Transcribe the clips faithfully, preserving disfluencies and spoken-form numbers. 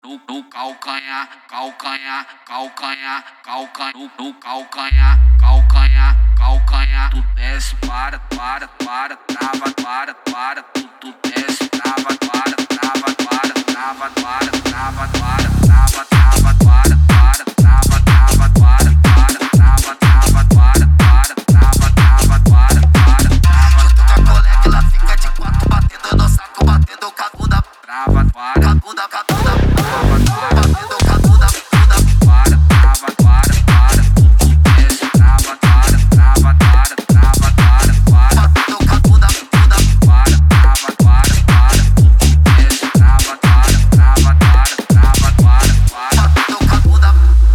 no, no calcanhar, calcanhar, calcanhar, calcanhar, no, no calcanhar, calcanhar, calcanhar. Tu desce, para, para, para, trava, para, para, tu, tu desce, trava, para, trava, para, trava, para, trava, para, trava, trava, para, para, trava, trava, para, para, trava, trava, para, para, trava, trava, para, para, trava. Junto com a colega, ela fica de quatro, batendo no saco, batendo com a bunda, Trava, para, com a bunda, com a bunda, trava, para, batendo com a bunda, bunda, para, trava, para, para, tu, tu desce, trava, para, trava, para, trava, para, para, batendo com a bunda, bunda, para, trava, para, para, tu, tu desce, trava, para, trava, para, trava, para, para. batendo com a bunda.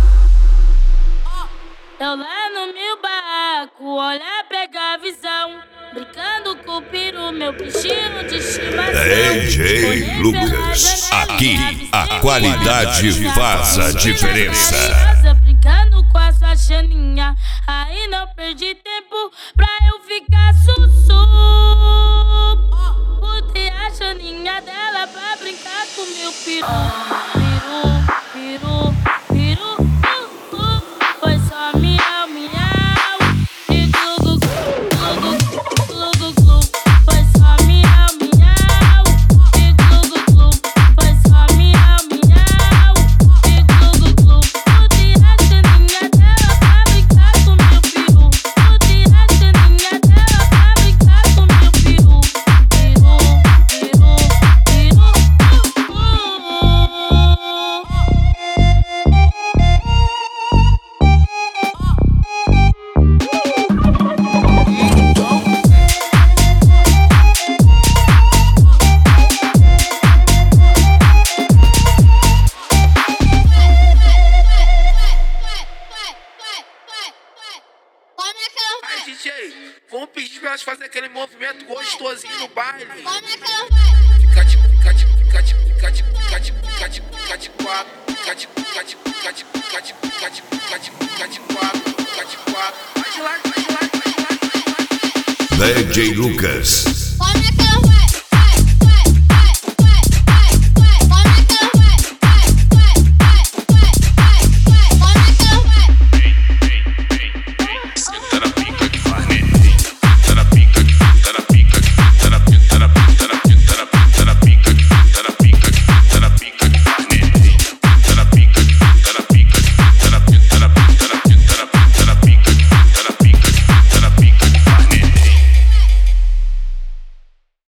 Eu lá no meu barraco, olha, pega a visão. Brincando com o peru, meu bichinho de estimação. D J Lucas, aqui a qualidade faz a diferença. Brincando com a sua chaninha, aí não perdi tempo pra eu ficar sussu. Botei a chaninha dela pra brincar com meu peru. Peru, peru, peru, uh, uh. Foi só miau, miau e glu, glu, glu, glu, glu, glu. Foi só miau, miau e glu, glu, glu. Foi só miau, miau e glu, glu, glu. Botei a chaninha dela pra brincar com meu peru. Botei a chaninha dela pra brincar com meu peru. Peru, peru, peru, uh, uh. Aí, D J, vamos pedir pra elas fazerem aquele movimento gostosinho no baile. Como é que ela vai? Fica de, fica de, fica de, fica de, fica de, fica de, fica de quatro. Fica de, fica de, fica de, fica de, fica de, fica de, fica de quatro. Fica de quatro. Vai de lá, vai de lá, vai de lá, vai de lá. D J Lucas.